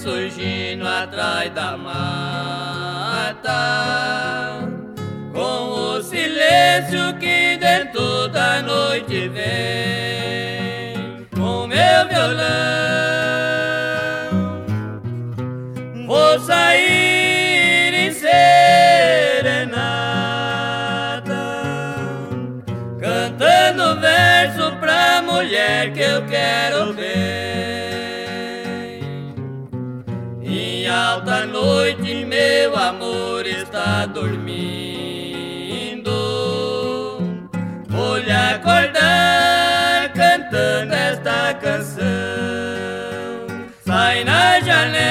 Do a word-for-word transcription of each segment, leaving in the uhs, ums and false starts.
surgindo atrás da mata, com o silêncio que dentro da noite vem. Com meu violão vou sair em serenata, cantando verso pra mulher que eu quero ver. Em alta noite meu amor está dormindo, vou lhe acordar cantando esta canção. Sai na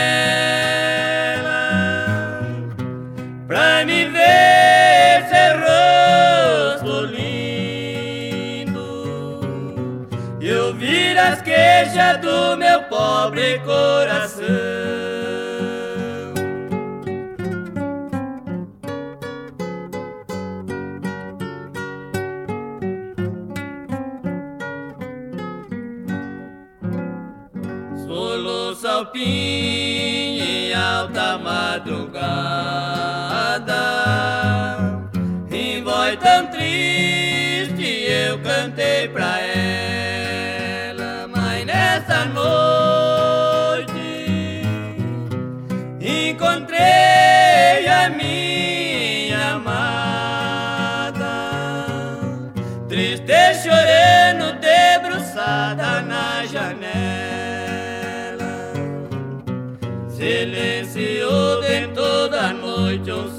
janela pra me ver seu rosto lindo e ouvir as queixas do meu pobre coração. Soluça o pinho em alta madrugada, em voz tão triste eu cantei pra ela. Mas nessa noite encontrei a minha amada, triste chorando, debruçada na janela. Silenciou dentro da noite um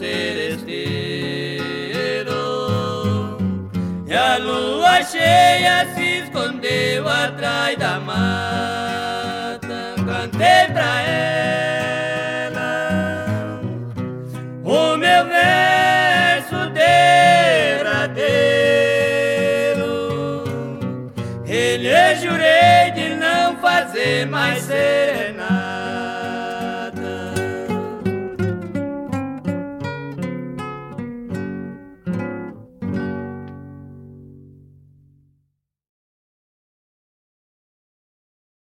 seresteiro, e a lua cheia se escondeu atrás da mata. Cantei pra ela o meu verso derradeiro, ele jurei de não fazer mais serenata.